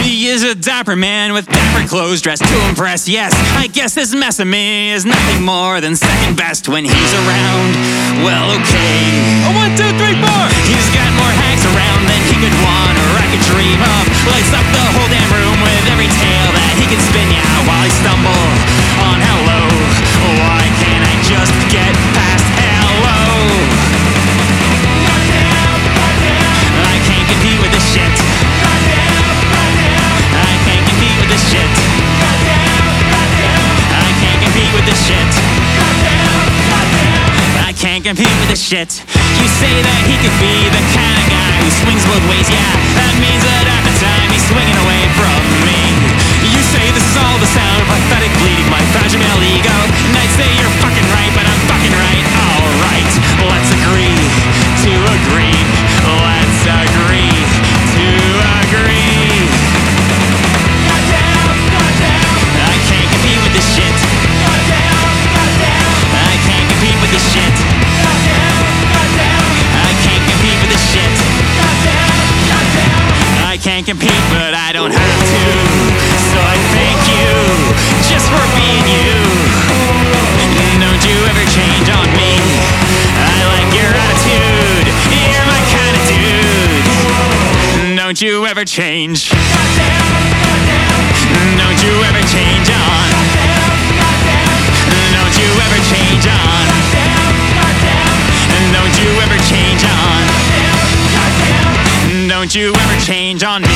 He is a dapper man with dapper clothes, dressed to impress. Yes, I guess this mess of me is nothing more than second best when he's around. Well, okay. A 1, 2, 3, 4. He's got more hacks around than he could want or I could dream of. Lights up the whole damn room with every tale that he can spin. Yeah, while I stumble on hello. Why can't I just get past hello? I can't compete with this shit. I can't compete with this shit. I can't compete with this shit. I can't compete with this shit. You say that he could be the kind of guy who swings both ways. Yeah, that means that half the time he's swinging away from me. You say this is all the sound of pathetic bleeding my fragile ego. And I'd say you're fucking right, but I'm fucking right. Alright, let's agree to agree. Let's agree to agree. I can't compete with this shit. I can't compete with this shit. I can't compete with this shit. I can't compete, but I don't have to. So I thank you just for being you. Don't you ever change on me. I like your attitude. You're my kind of dude. Don't you ever change. Don't you ever change on. Don't you ever change on. Don't you ever change on. Don't you ever change on me.